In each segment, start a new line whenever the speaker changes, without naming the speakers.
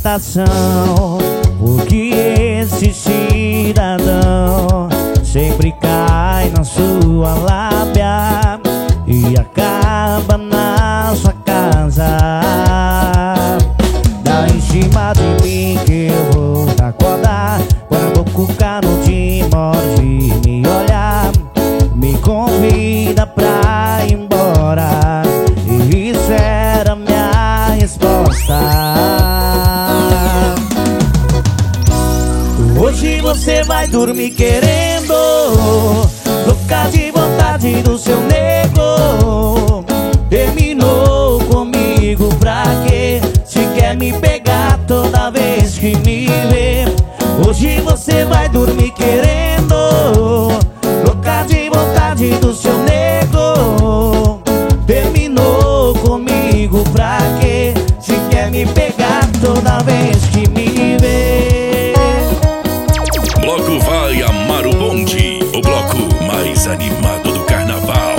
tentação, porque esse cidadão sempre cai na sua lábia e acaba na sua casa. Dá em cima de mim que eu vou acordar, põe a boca o cano, te morde, me olhar, me convida pra ir embora. E isso era minha resposta. Hoje você vai dormir querendo, louca de vontade do seu nego. Terminou comigo pra quê? Se quer me pegar toda vez que me vê. Hoje você vai dormir querendo, louca de vontade do seu nego. Terminou comigo pra quê? Se quer me pegar toda vez que me vê.
Bloco Vai Amar o Bonde, o bloco mais animado do carnaval.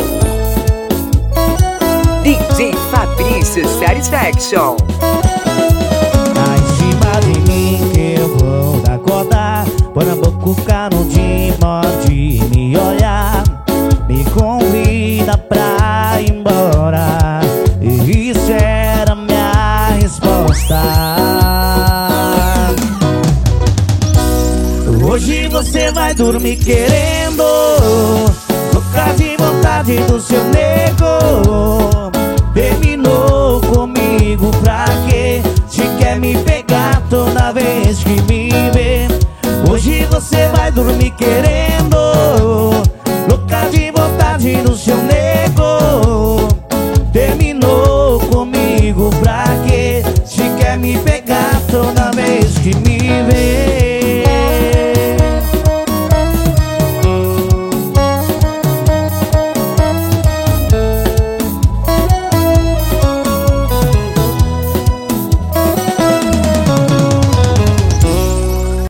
DJ Fabrício Satisfaction.
Tá em cima de mim que eu vou acordar, põe na boca o cano, de morde, me olhar, me convida pra ir embora. E isso era minha resposta. Hoje você vai dormir querendo, louca de vontade do seu nego. Terminou comigo pra quê? Se quer me pegar toda vez que me vê. Hoje você vai dormir querendo,